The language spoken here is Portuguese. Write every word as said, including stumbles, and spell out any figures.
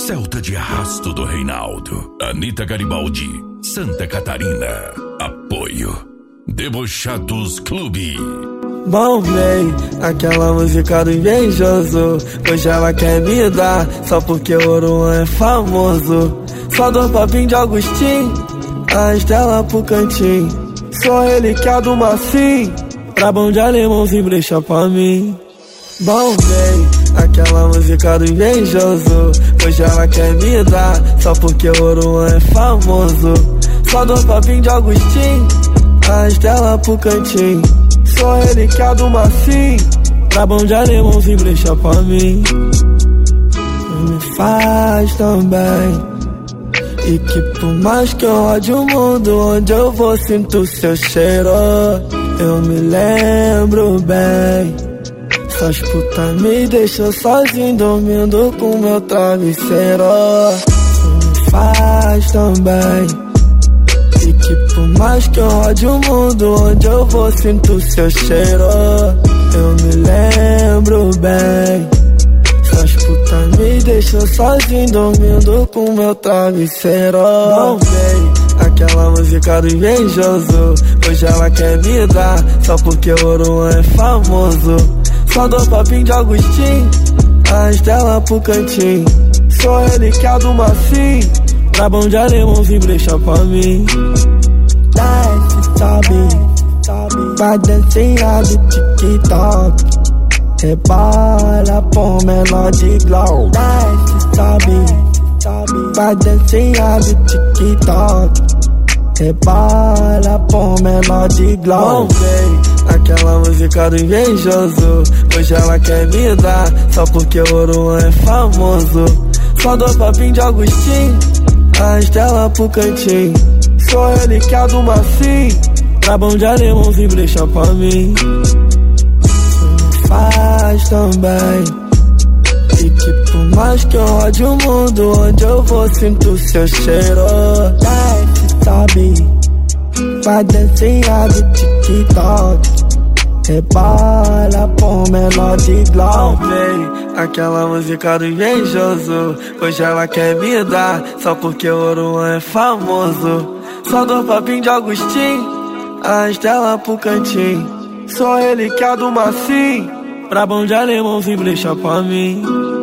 Celta de Arrasto do Reinaldo, Anitta Garibaldi, Santa Catarina. Apoio Debochados Clube. Bom, véi, aquela música do invejoso, hoje ela quer me dar, só porque o Oruan é famoso. Só dou papinho de Agostinho, a Estela pro cantinho. Sou relíquia do Marcinho, pra bom de alemãozinho brecha pra mim. Bom, véi, aquela música do invejoso, hoje ela quer me dar, só porque o Oruan é famoso. Só dou papinho de Agostinho, a Estela pro cantinho. Sou relíquia do Marcinho, pra bom de alemãozinho brecha pra mim. Me faz tão bem, e que por mais que eu rode o mundo, onde eu vou sinto seu cheiro. Eu me lembro bem, essas putas me deixam sozinho dormindo com meu travesseiro. Me faz tão bem, e que por mais que eu rode o mundo, onde eu vou sinto seu cheiro. Eu me lembro bem, essas putas me deixam sozinho dormindo com meu travesseiro. Não veio aquela música do invejoso, hoje ela quer me dar, só porque o Oruan é famoso. Só dou papinho de Agostinho, a Estela pro cantinho. Sou relíquia do Marcinho, pra bom de alemãozinho brecha pra mim. Desce, sobe, vai dancinha do TikTok, rebola por menor de glow. Desce, sobe, vai dancinha do TikTok, rebola por menor de glow. Aquela música do invejoso, hoje ela quer me dar, só porque o Oruan é famoso. Só dou papinho de Agostinho, a Estela pro cantinho. Sou relíquia do Marcinho, pra bom de alemãozinho brecha pra mim. Me faz tão bem, e que por mais que eu rode o mundo, onde eu vou sinto seu cheiro. Desce, sobe, vai dancinha do TikTok, rebola por menor de glow. Aquela música do invejoso, hoje ela quer me dar, só porque o Oruan é famoso. Só dou papinho de Agostinho, a Estela pro cantinho. Sou relíquia do Marcinho, pra bom de alemãozinho brecha pra mim.